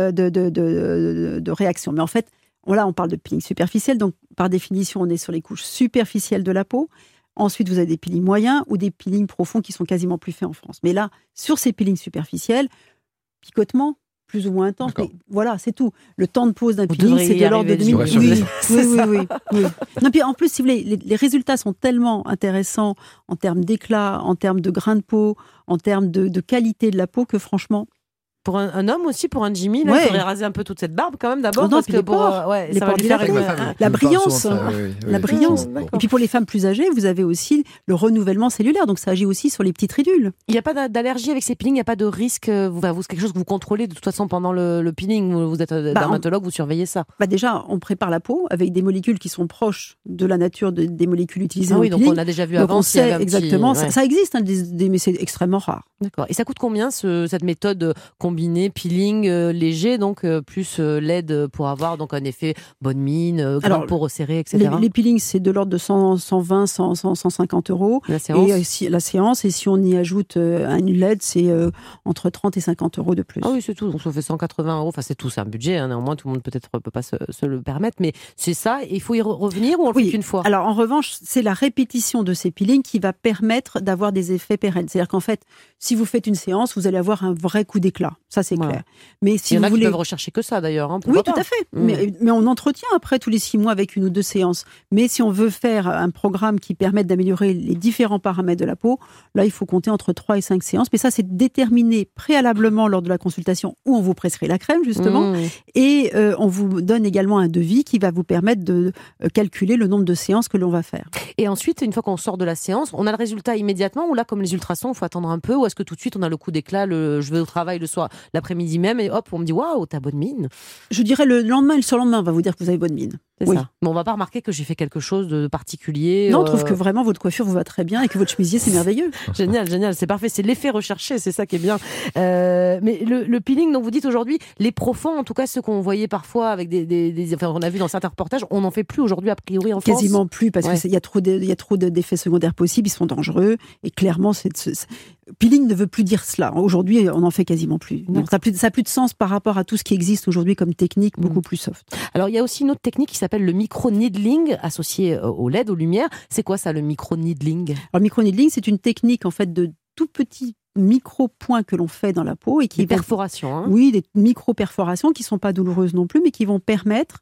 de réaction. Mais en fait, là, on parle de peeling superficiel. Donc, par définition, on est sur les couches superficielles de la peau. Ensuite, vous avez des peelings moyens ou des peelings profonds qui sont quasiment plus faits en France. Mais là, sur ces peelings superficiels, picotement, plus ou moins intense. Mais voilà, c'est tout. Le temps de pause d'un peeling, c'est de l'ordre de 2 minutes. Oui. Non, puis en plus, si vous voulez, les résultats sont tellement intéressants en termes d'éclat, en termes de grain de peau, en termes de qualité de la peau que franchement... Pour un homme aussi, pour un Jimmy, il faudrait raser un peu toute cette barbe quand même d'abord. Parce que ça va lui faire la brillance. La brillance. Et puis pour les femmes plus âgées, vous avez aussi le renouvellement cellulaire. Donc ça agit aussi sur les petites ridules. Il n'y a pas d'allergie avec ces peelings, il n'y a pas de risque. C'est quelque chose que vous contrôlez de toute façon pendant le peeling. Vous êtes dermatologue, vous surveillez ça. Déjà, on prépare la peau avec des molécules qui sont proches de la nature des molécules utilisées dans le peeling. Donc on a déjà vu donc avant. On sait exactement. Ça existe, mais c'est extrêmement rare. D'accord. Et ça coûte combien cette méthode combinée peeling léger, donc plus LED pour avoir donc un effet bonne mine, grain de peau resserré, etc. Les peelings, c'est de l'ordre de 120, 150 euros. La séance. La séance, et si on y ajoute une LED, c'est entre 30 et 50 euros de plus. Ah oui, c'est tout. Donc ça fait 180 euros. Enfin, c'est tout, c'est un budget. Néanmoins, tout le monde peut-être peut pas se le permettre, mais c'est ça. Il faut y revenir ou on le fait qu'une fois ? Alors en revanche, c'est la répétition de ces peelings qui va permettre d'avoir des effets pérennes. C'est-à-dire qu'en fait, si vous faites une séance, vous allez avoir un vrai coup d'éclat. Ça, c'est Voilà. clair. Mais si Il y en a vous qui voulez... peuvent rechercher que ça d'ailleurs. Hein, Oui, pourquoi tout pas. à fait. Mais on entretient après tous les 6 mois avec 1 ou 2 séances. Mais si on veut faire un programme qui permette d'améliorer les différents paramètres de la peau, là, il faut compter entre 3 et 5 séances. Mais ça, c'est déterminé préalablement lors de la consultation où on vous prescrit la crème, justement. Et on vous donne également un devis qui va vous permettre de calculer le nombre de séances que l'on va faire. Et ensuite, une fois qu'on sort de la séance, on a le résultat immédiatement ou là, comme les ultrasons, il faut attendre un peu ou est-ce que tout de suite on a le coup d'éclat, je vais au travail le soir, l'après-midi même et hop, on me dit waouh, t'as bonne mine. Je dirais le lendemain et le surlendemain, on va vous dire que vous avez bonne mine. C'est ça. Mais on va pas remarquer que j'ai fait quelque chose de particulier. Non, on trouve que vraiment votre coiffure vous va très bien et que votre chemisier c'est merveilleux. Génial, c'est parfait, c'est l'effet recherché, c'est ça qui est bien. Mais le peeling, donc vous dites aujourd'hui, les profonds, en tout cas ceux qu'on voyait parfois avec enfin, on a vu dans certains reportages, on n'en fait plus aujourd'hui a priori en France. Quasiment plus parce qu'il y a trop d'effets secondaires possibles, ils sont dangereux et clairement peeling ne veut plus dire cela. Aujourd'hui, on n'en fait quasiment plus. Donc, ça n'a plus de sens par rapport à tout ce qui existe aujourd'hui comme technique beaucoup plus soft. Alors, il y a aussi une autre technique qui s'appelle le micro-needling, associé au LED, aux lumières. C'est quoi ça, le micro-needling ? Alors, le micro-needling, c'est une technique en fait de tout petits micro-points que l'on fait dans la peau et qui des perforations. Hein. Oui, des micro-perforations qui ne sont pas douloureuses non plus, mais qui vont permettre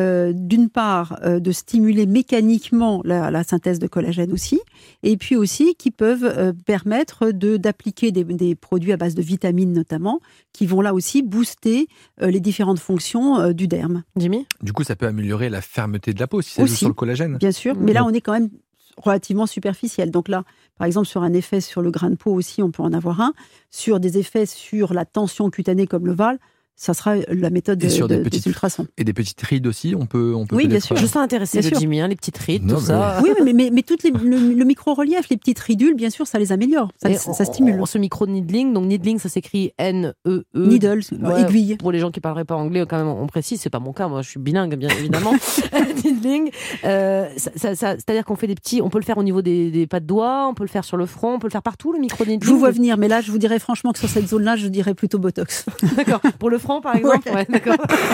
d'une part de stimuler mécaniquement la synthèse de collagène aussi, et puis aussi qui peuvent permettre d'appliquer des produits à base de vitamines notamment, qui vont là aussi booster les différentes fonctions du derme. Jimmy ? Du coup, ça peut améliorer la fermeté de la peau si ça joue sur le collagène. Bien sûr, mais là on est quand même relativement superficielle. Donc là, par exemple, sur un effet sur le grain de peau aussi, on peut en avoir un. Sur des effets sur la tension cutanée comme le VAL, ça sera la méthode des ultrasons. Et des petites rides aussi, on peut oui, bien sûr. Je sens intéressé de Jimmy, les petites rides, tout ça. Oui, mais toutes le micro-relief, les petites ridules, bien sûr, ça les améliore. Ça stimule. Ce micro-needling, donc needling, ça s'écrit N-E-E. Needle, aiguille. Pour les gens qui ne parleraient pas anglais, quand même, on précise, c'est pas mon cas, moi je suis bilingue, bien évidemment. Needling, c'est-à-dire qu'on fait des petits, on peut le faire au niveau des pas de doigts, on peut le faire sur le front, on peut le faire partout, le micro-needling. Je vous vois venir, mais là, je vous dirais franchement que sur cette zone-là, je dirais plutôt Botox. D'accord. Pour le front, par exemple. Ouais, d'accord.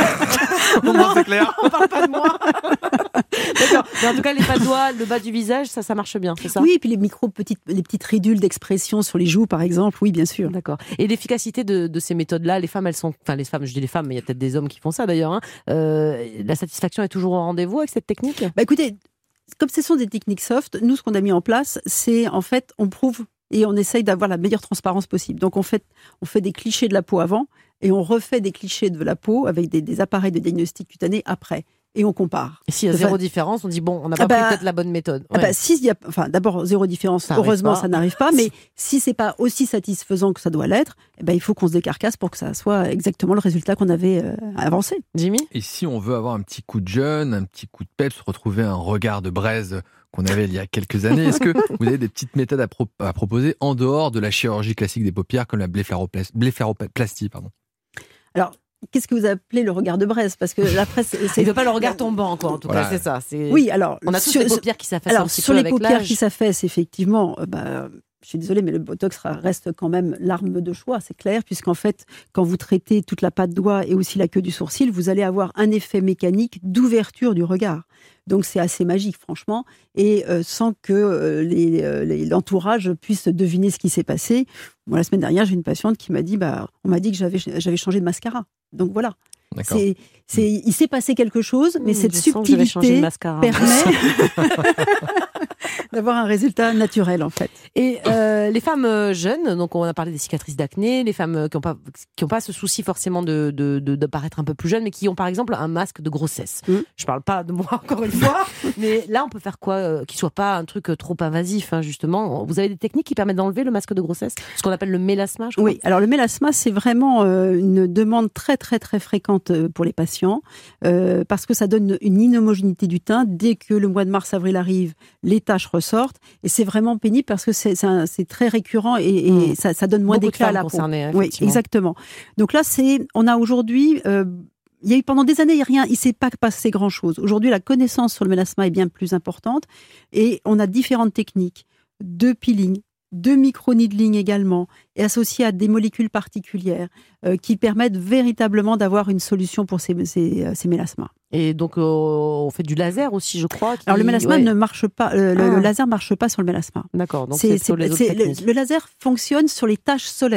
C'est clair. On parle pas de moi. D'accord. Mais en tout cas, les pas de doigts, le bas du visage, ça marche bien, c'est ça ? Oui, et puis les petites ridules d'expression sur les joues, par exemple, oui, bien sûr. D'accord. Et l'efficacité de ces méthodes-là, les femmes, je dis les femmes, mais il y a peut-être des hommes qui font ça d'ailleurs. Hein. La satisfaction est toujours au rendez-vous avec cette technique ? Écoutez, comme ce sont des techniques soft, nous, ce qu'on a mis en place, c'est en fait, on prouve et on essaye d'avoir la meilleure transparence possible. Donc, on fait des clichés de la peau avant et on refait des clichés de la peau avec des appareils de diagnostic cutané après. Et on compare. Et s'il y a zéro différence, on dit bon, on n'a pas pris peut-être la bonne méthode. Ouais. D'abord, zéro différence, heureusement, ça n'arrive pas. Mais si c'est pas aussi satisfaisant que ça doit l'être, il faut qu'on se décarcasse pour que ça soit exactement le résultat qu'on avait avancé. Jimmy ? Et si on veut avoir un petit coup de jeune, un petit coup de peps, retrouver un regard de braise qu'on avait il y a quelques années, est-ce que vous avez des petites méthodes à proposer en dehors de la chirurgie classique des paupières comme la blépharoplastie, pardon ? Alors, qu'est-ce que vous appelez le regard de braise ? Parce que la presse, il ne veut pas le regard tombant, quoi. En tout cas, c'est ça. Oui, alors on a tous les paupières qui s'affaissent un petit sur peu les avec paupières l'âge. qui s'affaissent, effectivement. Je suis désolée, mais le Botox reste quand même l'arme de choix, c'est clair, puisqu'en fait, quand vous traitez toute la patte doigt et aussi la queue du sourcil, vous allez avoir un effet mécanique d'ouverture du regard. Donc c'est assez magique, franchement, et sans que l'entourage puisse deviner ce qui s'est passé. Moi, la semaine dernière, j'ai une patiente qui m'a dit, on m'a dit que j'avais changé de mascara. Donc voilà. Il s'est passé quelque chose, mais cette subtilité permet d'avoir un résultat naturel, en fait. Et les femmes jeunes, donc on a parlé des cicatrices d'acné, les femmes qui ont pas ce souci forcément de paraître un peu plus jeunes, mais qui ont par exemple un masque de grossesse. Je parle pas de moi encore une fois, mais là on peut faire quoi qui soit pas un truc trop invasif, hein, justement. Vous avez des techniques qui permettent d'enlever le masque de grossesse, ce qu'on appelle le mélasma, je crois. Oui, alors le mélasma, c'est vraiment une demande très très très fréquente pour les patients, parce que ça donne une inhomogénéité du teint. Dès que le mois de mars-avril arrive, les taches ressortent, et c'est vraiment pénible parce que c'est très récurrent et ça donne moins d'éclat à la peau. Oui, exactement. Donc là, on a aujourd'hui, il y a eu pendant des années, il ne s'est pas passé grand-chose. Aujourd'hui, la connaissance sur le mélasma est bien plus importante et on a différentes techniques de peeling, de micro-needling également, et associées à des molécules particulières qui permettent véritablement d'avoir une solution pour ces mélasmas. Et donc, on fait du laser aussi, je crois. Alors, le mélasma ne marche pas, le laser ne marche pas sur le mélasma. D'accord, donc le laser fonctionne sur les taches solaires.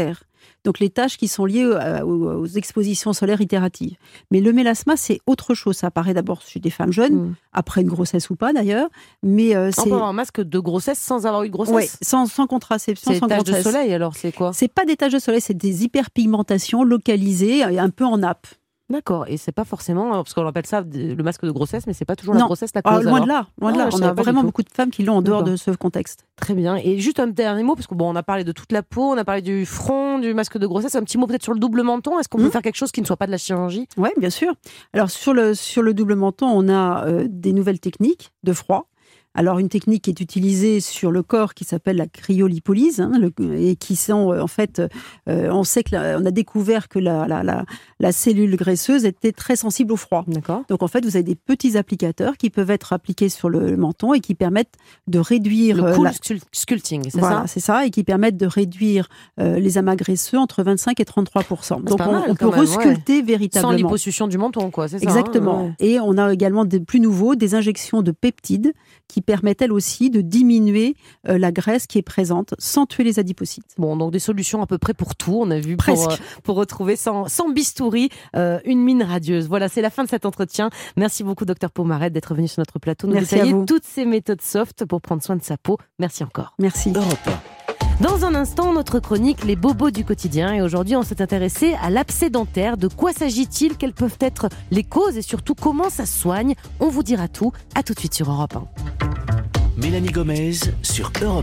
Donc les taches qui sont liées aux expositions solaires itératives. Mais le mélasma, c'est autre chose. Ça apparaît d'abord chez des femmes jeunes, après une grossesse ou pas d'ailleurs. Mais on peut avoir un masque de grossesse sans avoir eu de grossesse. Oui, sans contraception, sans taches grossesse. de soleil alors, c'est quoi? C'est pas des taches de soleil, c'est des hyperpigmentations localisées, un peu en nappe. D'accord, et c'est pas forcément, parce qu'on appelle ça le masque de grossesse, mais c'est pas toujours la grossesse la cause. Loin de là. On a vraiment beaucoup de femmes qui l'ont en dehors de ce contexte. Très bien. Et juste un dernier mot, parce qu'on a parlé de toute la peau, on a parlé du front, du masque de grossesse. Un petit mot peut-être sur le double menton. Est-ce qu'on peut faire quelque chose qui ne soit pas de la chirurgie? Oui, bien sûr. Alors sur le double menton, on a des nouvelles techniques de froid. Alors, une technique qui est utilisée sur le corps qui s'appelle la cryolipolyse, et qui sont, en fait, on sait on a découvert que la cellule graisseuse était très sensible au froid. D'accord. Donc, en fait, vous avez des petits applicateurs qui peuvent être appliqués sur le menton et qui permettent de réduire... Le cool sculpting, c'est ça? C'est ça, et qui permettent de réduire les amas graisseux entre 25 et 33%. Donc, on peut resculpter véritablement. Sans liposuction du menton, quoi, c'est ça? Exactement. Ouais. Et on a également des plus nouveaux, des injections de peptides qui permettent elles aussi de diminuer la graisse qui est présente sans tuer les adipocytes. Bon, donc des solutions à peu près pour tout, on a vu, presque, pour retrouver sans bistouri une mine radieuse. Voilà, c'est la fin de cet entretien. Merci beaucoup, Dr Pomarède, d'être venu sur notre plateau, nous détailler toutes ces méthodes soft pour prendre soin de sa peau. Merci encore. Merci. Europe 1. Dans un instant, notre chronique Les bobos du quotidien. Et aujourd'hui, on s'est intéressé à l'abcès dentaire. De quoi s'agit-il? Quelles peuvent être les causes? Et surtout, comment ça se soigne? On vous dira tout. À tout de suite sur Europe 1. Mélanie Gomez sur Europe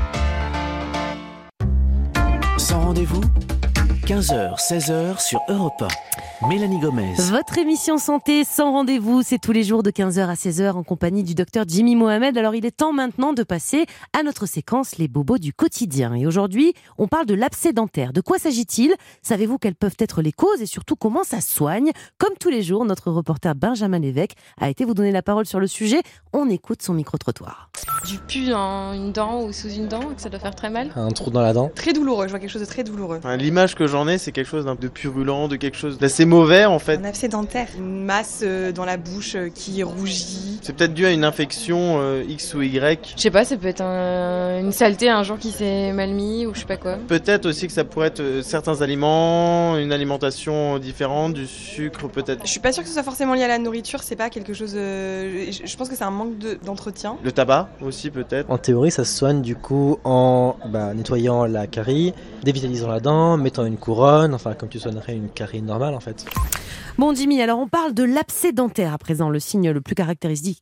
1. Sans rendez-vous, 15h, 16h sur Europe 1. Mélanie Gomez. Votre émission santé sans rendez-vous, c'est tous les jours de 15h à 16h en compagnie du docteur Jimmy Mohamed. Alors il est temps maintenant de passer à notre séquence Les bobos du quotidien. Et aujourd'hui, on parle de l'abcès dentaire. De quoi s'agit-il? Savez-vous quelles peuvent être les causes et surtout comment ça se soigne? Comme tous les jours, notre reporter Benjamin Lévesque a été vous donner la parole sur le sujet. On écoute son micro-trottoir. Du pus dans une dent ou sous une dent, que ça doit faire très mal. Un trou dans la dent. Très douloureux, je vois quelque chose de très douloureux. L'image que j'en ai, c'est quelque chose de purulent, de quelque chose d'assez mauvais en fait. Un abcès dentaire, une masse dans la bouche qui rougit. C'est peut-être dû à une infection X ou Y. Je sais pas, ça peut être une saleté un jour qui s'est mal mis ou je sais pas quoi. Peut-être aussi que ça pourrait être certains aliments, une alimentation différente, du sucre peut-être. Je suis pas sûre que ce soit forcément lié à la nourriture, c'est pas quelque chose... je pense que c'est un manque d'entretien. Le tabac aussi peut-être. En théorie, ça se soigne du coup en nettoyant la carie, dévitalisant la dent, mettant une couronne, enfin comme tu soignerais une carie normale en fait. Bon Jimmy, alors on parle de l'abcès dentaire à présent. Le signe le plus caractéristique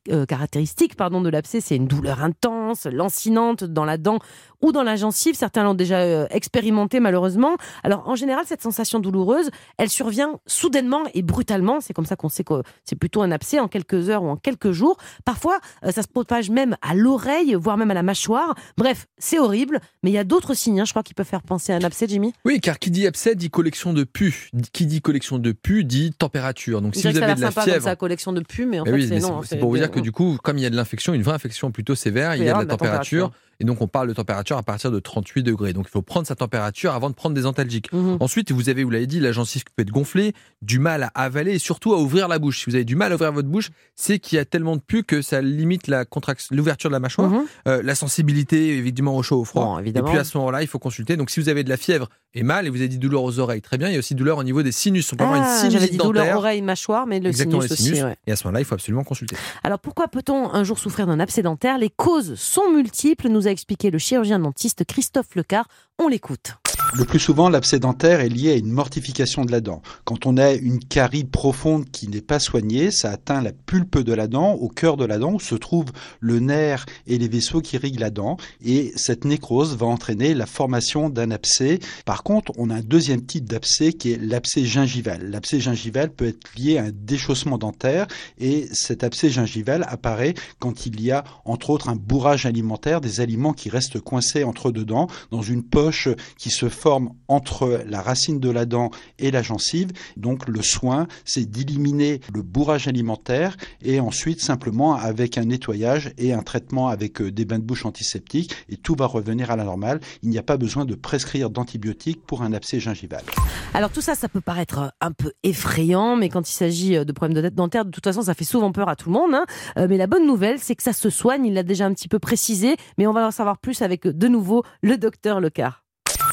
de l'abcès, c'est une douleur intense, lancinante dans la dent ou dans la gencive. Certains l'ont déjà expérimenté malheureusement. Alors en général, cette sensation douloureuse, elle survient soudainement et brutalement. C'est comme ça qu'on sait que c'est plutôt un abcès en quelques heures ou en quelques jours. Parfois, ça se propage même à l'oreille, voire même à la mâchoire. Bref, c'est horrible, mais il y a d'autres signes, je crois, qui peuvent faire penser à un abcès, Jimmy. Oui, car qui dit abcès dit collection de pus. Qui dit collection de pus dit température. Donc si vous avez de la fièvre, comme ça, collection de pus, mais en fait oui, c'est non. C'est pour vous dire que du coup, comme il y a de l'infection, une vraie infection plutôt sévère, il y a de la température. Et donc, on parle de température à partir de 38 degrés. Donc, il faut prendre sa température avant de prendre des antalgiques. Ensuite, vous l'avez dit, la gencive peut être gonflée, du mal à avaler et surtout à ouvrir la bouche. Si vous avez du mal à ouvrir votre bouche, c'est qu'il y a tellement de pus que ça limite l'ouverture de la mâchoire, la sensibilité, évidemment, au chaud, au froid. Et puis, à ce moment-là, il faut consulter. Donc, si vous avez de la fièvre et mal, et vous avez dit douleur aux oreilles, très bien. Il y a aussi douleur au niveau des sinus. On peut avoir une sinusite j'avais dit dentaire. Douleur oreille, mâchoire, mais le sinus aussi. Ouais. Et à ce moment-là, il faut absolument consulter. Alors, pourquoi peut-on un jour souffrir d'un abcès dentaire? Les causes sont multiples, nous a expliqué le chirurgien dentiste Christophe Lecard. On l'écoute. Le plus souvent, l'abcès dentaire est lié à une mortification de la dent. Quand on a une carie profonde qui n'est pas soignée, ça atteint la pulpe de la dent, au cœur de la dent, où se trouvent le nerf et les vaisseaux qui irriguent la dent. Et cette nécrose va entraîner la formation d'un abcès. Par contre, on a un deuxième type d'abcès qui est l'abcès gingival. L'abcès gingival peut être lié à un déchaussement dentaire et cet abcès gingival apparaît quand il y a, entre autres, un bourrage alimentaire, des aliments qui restent coincés entre deux dents, dans une poche qui se forme entre la racine de la dent et la gencive. Donc le soin, c'est d'éliminer le bourrage alimentaire et ensuite simplement avec un nettoyage et un traitement avec des bains de bouche antiseptiques et tout va revenir à la normale. Il n'y a pas besoin de prescrire d'antibiotiques pour un abcès gingival. Alors tout ça, ça peut paraître un peu effrayant, mais quand il s'agit de problèmes dentaires, de toute façon, ça fait souvent peur à tout le monde. Mais la bonne nouvelle, c'est que ça se soigne. Il l'a déjà un petit peu précisé, mais on va en savoir plus avec de nouveau le docteur Lecard.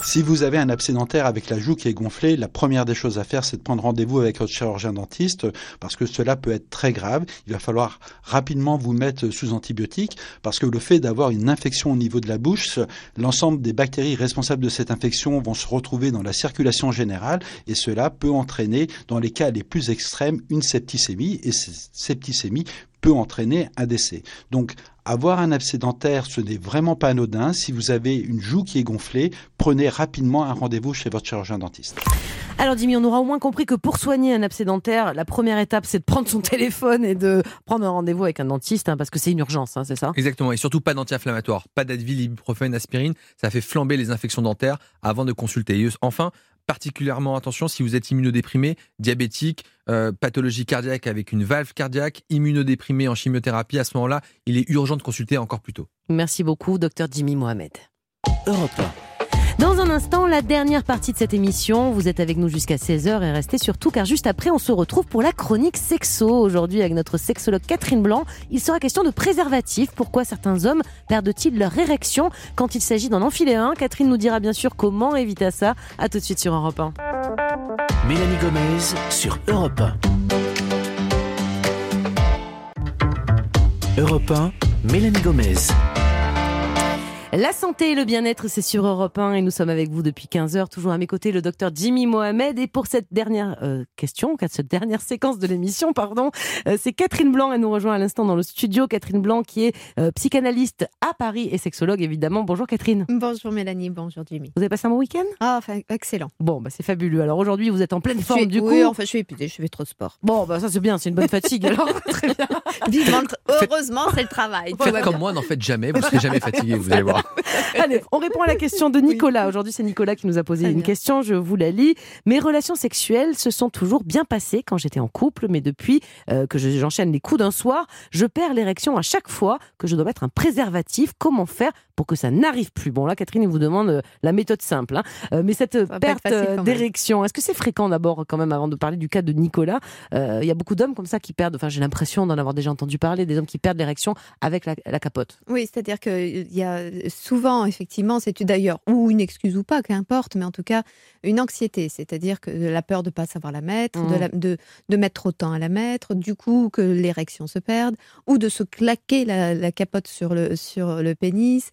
Si vous avez un abcès dentaire avec la joue qui est gonflée, la première des choses à faire, c'est de prendre rendez-vous avec votre chirurgien dentiste parce que cela peut être très grave. Il va falloir rapidement vous mettre sous antibiotiques parce que le fait d'avoir une infection au niveau de la bouche, l'ensemble des bactéries responsables de cette infection vont se retrouver dans la circulation générale et cela peut entraîner, dans les cas les plus extrêmes, une septicémie et cette septicémie peut entraîner un décès. Donc, avoir un abcès dentaire, ce n'est vraiment pas anodin. Si vous avez une joue qui est gonflée, prenez rapidement un rendez-vous chez votre chirurgien dentiste. Alors Jimmy, on aura au moins compris que pour soigner un abcès dentaire, la première étape, c'est de prendre son téléphone et de prendre un rendez-vous avec un dentiste, parce que c'est une urgence, c'est ça ? Exactement, et surtout pas d'anti-inflammatoire, pas d'Advil, ibuprofène, aspirine, ça fait flamber les infections dentaires avant de consulter. Et enfin, particulièrement attention si vous êtes immunodéprimé, diabétique, pathologie cardiaque avec une valve cardiaque, immunodéprimé en chimiothérapie, à ce moment-là, il est urgent de consulter encore plus tôt. Merci beaucoup, Dr Jimmy Mohamed. Europe 1. Dans un instant, la dernière partie de cette émission. Vous êtes avec nous jusqu'à 16h et restez surtout car juste après, on se retrouve pour la chronique sexo. Aujourd'hui, avec notre sexologue Catherine Blanc, il sera question de préservatifs. Pourquoi certains hommes perdent-ils leur érection quand il s'agit d'en enfiler un ? Catherine nous dira bien sûr comment éviter ça. À tout de suite sur Europe 1. Mélanie Gomez sur Europe 1. Europe 1, Mélanie Gomez. La santé et le bien-être, c'est sur Europe 1 et nous sommes avec vous depuis 15h. Toujours à mes côtés, le docteur Jimmy Mohamed. Et pour cette dernière cette dernière séquence de l'émission, c'est Catherine Blanc. Elle nous rejoint à l'instant dans le studio. Catherine Blanc qui est psychanalyste à Paris et sexologue évidemment. Bonjour Catherine. Bonjour Mélanie, bonjour Jimmy. Vous avez passé un bon week-end ? Excellent. Bon, c'est fabuleux. Alors aujourd'hui, vous êtes en pleine forme du coup. Oui, je suis épuisée, je fais trop de sport. Bon, ça c'est bien, c'est une bonne fatigue alors. Très bien. Heureusement, c'est le travail. Faites comme moi, n'en faites jamais, vous ne serez jamais fatigué, vous allez voir. Allez, on répond à la question de Nicolas. Aujourd'hui, c'est Nicolas qui nous a posé une question, je vous la lis. Mes relations sexuelles se sont toujours bien passées quand j'étais en couple, mais depuis que j'enchaîne les coups d'un soir, je perds l'érection à chaque fois que je dois mettre un préservatif. Comment faire pour que ça n'arrive plus ? Bon, là, Catherine, il vous demande la méthode simple. Mais cette perte d'érection, est-ce que c'est fréquent d'abord, quand même, avant de parler du cas de Nicolas ? Il y a beaucoup d'hommes comme ça qui perdent, j'ai l'impression d'en avoir déjà entendu parler, des hommes qui perdent l'érection avec la capote. Oui, c'est-à-dire qu'il y a souvent, effectivement, c'est d'ailleurs, ou une excuse ou pas, qu'importe, mais en tout cas, une anxiété, c'est-à-dire que la peur de ne pas savoir la mettre, de mettre trop de temps à la mettre, du coup, que l'érection se perde, ou de se claquer la capote sur le pénis.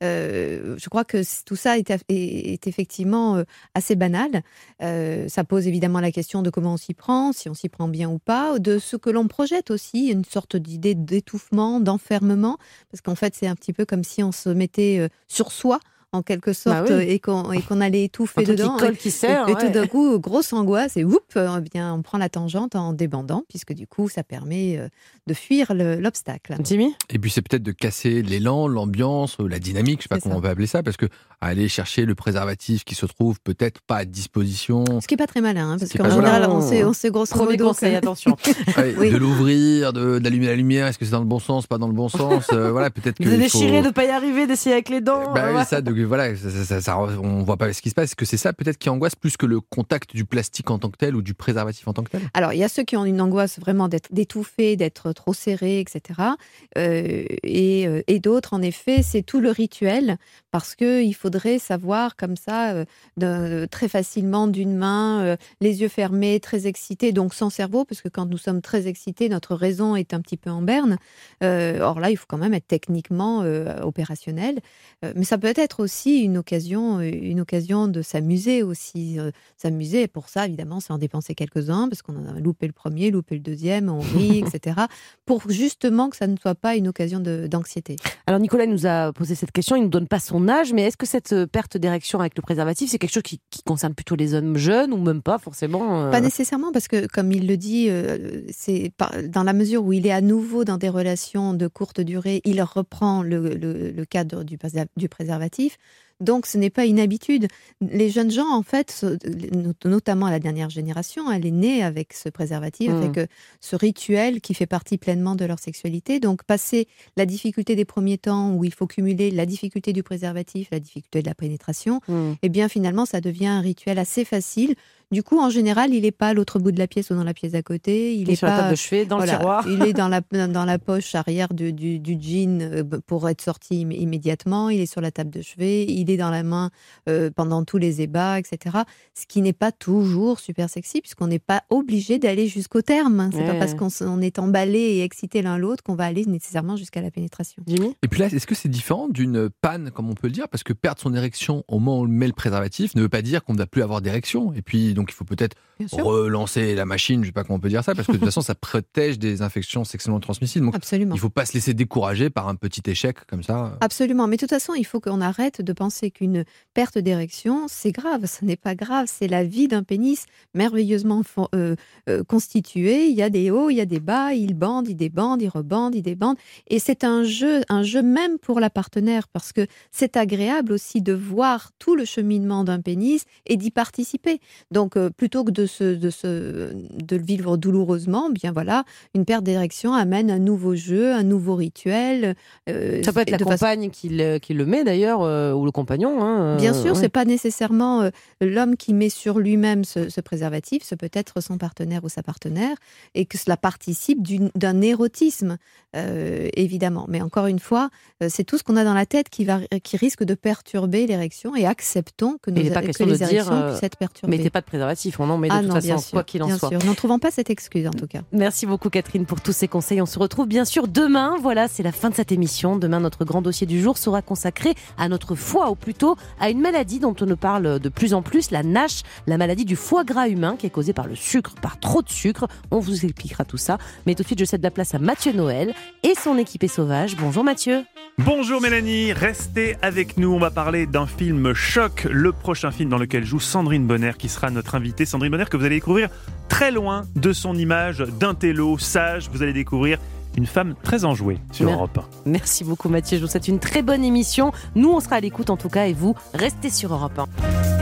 Je crois que tout ça est effectivement assez banal. Ça pose évidemment la question de comment on s'y prend, si on s'y prend bien ou pas, de ce que l'on projette aussi, une sorte d'idée d'étouffement, d'enfermement, parce qu'en fait, c'est un petit peu comme si on se mettait sur soi, en quelque sorte, et qu'on allait étouffer dedans. Qui serre, et tout d'un coup, grosse angoisse, et on prend la tangente en débandant, puisque du coup, ça permet de fuir l'obstacle. Jimmy ? Et puis, c'est peut-être de casser l'élan, l'ambiance, la dynamique, je ne sais pas comment on va appeler ça, parce que aller chercher le préservatif qui se trouve peut-être pas à disposition. Ce qui n'est pas très malin, parce qu'en général, on sait grosso modo. Premier conseil, attention. De l'ouvrir, d'allumer la lumière, est-ce que c'est dans le bon sens, pas dans le bon sens, peut-être que. De déchirer, de ne pas y arriver, d'essayer avec les dents. On voit pas ce qui se passe. Est-ce que c'est ça peut-être qui angoisse plus que le contact du plastique en tant que tel ou du préservatif en tant que tel ? Alors, il y a ceux qui ont une angoisse vraiment d'étouffer, d'être trop serré, etc. Et d'autres, en effet, c'est tout le rituel, parce qu'il faudrait savoir comme ça, très facilement d'une main, les yeux fermés, très excités, donc sans cerveau, parce que quand nous sommes très excités, notre raison est un petit peu en berne. Or là, il faut quand même être techniquement opérationnel. Mais ça peut être aussi une occasion de s'amuser aussi. S'amuser, pour ça, évidemment, c'est en dépenser quelques-uns, parce qu'on a loupé le premier, loupé le deuxième, on rit, etc. Pour justement que ça ne soit pas une occasion d'anxiété. Alors Nicolas nous a posé cette question, il ne nous donne pas son âge, mais est-ce que cette perte d'érection avec le préservatif, c'est quelque chose qui concerne plutôt les hommes jeunes ou même pas forcément Pas nécessairement, parce que comme il le dit, c'est dans la mesure où il est à nouveau dans des relations de courte durée, il reprend le cadre du préservatif. Donc, ce n'est pas une habitude. Les jeunes gens, en fait, notamment la dernière génération, elle est née avec ce préservatif, avec ce rituel qui fait partie pleinement de leur sexualité. Donc, passer la difficulté des premiers temps où il faut cumuler la difficulté du préservatif, la difficulté de la pénétration, eh bien, finalement, ça devient un rituel assez facile. Du coup, en général, il n'est pas à l'autre bout de la pièce ou dans la pièce à côté. Il est sur la table de chevet, dans le tiroir. Il est dans la poche arrière du jean pour être sorti immédiatement. Il est sur la table de chevet. guider dans la main pendant tous les ébats, etc. Ce qui n'est pas toujours super sexy, puisqu'on n'est pas obligé d'aller jusqu'au terme. C'est pas parce qu'on est emballé et excité l'un l'autre qu'on va aller nécessairement jusqu'à la pénétration. Jimmy ? Et puis là, est-ce que c'est différent d'une panne, comme on peut le dire ? Parce que perdre son érection au moment où on met le préservatif ne veut pas dire qu'on ne va plus avoir d'érection. Et puis, donc, il faut peut-être relancer la machine, je ne sais pas comment on peut dire ça, parce que de toute façon, ça protège des infections sexuellement transmissibles. Donc, absolument. Il ne faut pas se laisser décourager par un petit échec comme ça. Absolument. Mais de toute façon, il faut qu'on arrête de penser qu'une perte d'érection, c'est grave. Ce n'est pas grave. C'est la vie d'un pénis merveilleusement constitué. Il y a des hauts, il y a des bas. Il bande, il débande, il rebande, il débande. Et c'est un jeu même pour la partenaire, parce que c'est agréable aussi de voir tout le cheminement d'un pénis et d'y participer. Donc, plutôt que de le vivre douloureusement, bien voilà, une perte d'érection amène un nouveau jeu, un nouveau rituel. Ça peut être la compagne qui le met d'ailleurs, ou le compagnon. Bien sûr, c'est pas nécessairement l'homme qui met sur lui-même ce préservatif, c'est peut-être son partenaire ou sa partenaire, et que cela participe d'un érotisme, évidemment. Mais encore une fois, c'est tout ce qu'on a dans la tête qui risque de perturber l'érection, et acceptons que les érections puissent être perturbées. Mettez pas de préservatif, on en met de toute façon, quoi qu'il en soit. Bien sûr, n'en trouvons pas cette excuse en tout cas. Merci beaucoup Catherine pour tous ces conseils. On se retrouve bien sûr demain. Voilà, c'est la fin de cette émission. Demain, notre grand dossier du jour sera consacré à notre foie, ou plutôt à une maladie dont on nous parle de plus en plus, la NASH, la maladie du foie gras humain qui est causée par le sucre, par trop de sucre. On vous expliquera tout ça. Mais tout de suite, je cède la place à Mathieu Noël et son équipée sauvage. Bonjour Mathieu. Bonjour Mélanie, restez avec nous. On va parler d'un film choc, le prochain film dans lequel joue Sandrine Bonner qui sera notre invitée. Sandrine Bonner que vous allez découvrir très loin de son image d'intello sage. Vous allez découvrir une femme très enjouée sur Europe 1. Merci beaucoup Mathieu, je vous souhaite une très bonne émission. Nous on sera à l'écoute en tout cas, et vous, restez sur Europe 1.